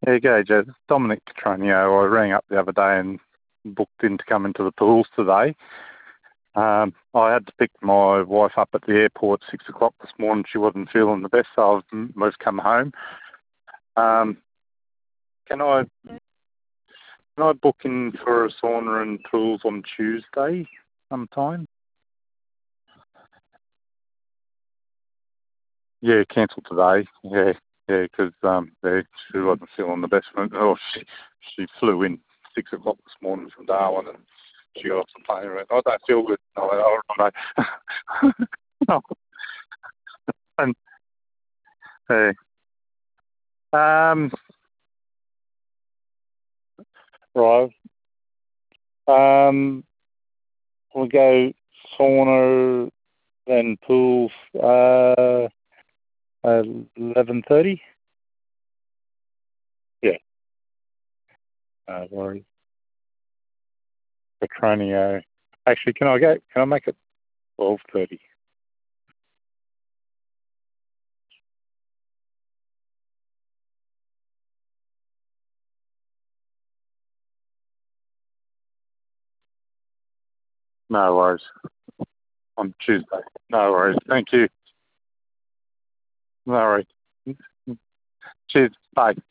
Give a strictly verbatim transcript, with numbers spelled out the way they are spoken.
There you go, Jez. It's Dominic Petronio. I rang up the other day and booked in to come into the pools today. Um, I had to pick my wife up at the airport at six o'clock this morning. She wasn't feeling the best, so I've m- moved come home. Um, can I can I book in for a sauna and pools on Tuesday sometime? Yeah, cancel today. Yeah, yeah, 'cause um, yeah, she wasn't feeling the best. Oh, she she flew in six o'clock this morning from Darwin, and she got off the plane and went, I don't feel good. No, I don't know. No. And yeah. Um, right. Um, we'll go sauna then pools. Uh, eleven thirty. Yeah. No worries. Petronio. Actually, can I go? Can I make it twelve thirty? No worries. On Tuesday. No worries. Thank you. No worries. Cheers. Bye.